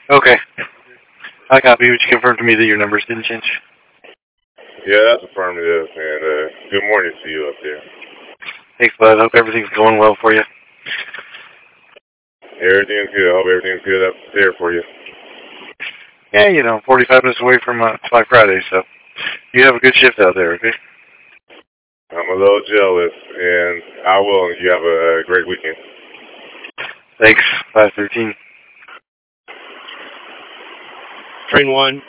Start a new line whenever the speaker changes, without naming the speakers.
Okay. I copy, but you confirmed to me that your numbers didn't change.
Yeah, that's affirmative, and good morning to you up there.
Thanks, bud. Hope everything's going well for you.
Everything's good. I hope everything's good up there for you.
Yeah, 45 minutes away from Black Friday, so you have a good shift out there, okay?
I'm a little jealous, and I will. You have a great weekend.
Thanks, 513.
Train 1.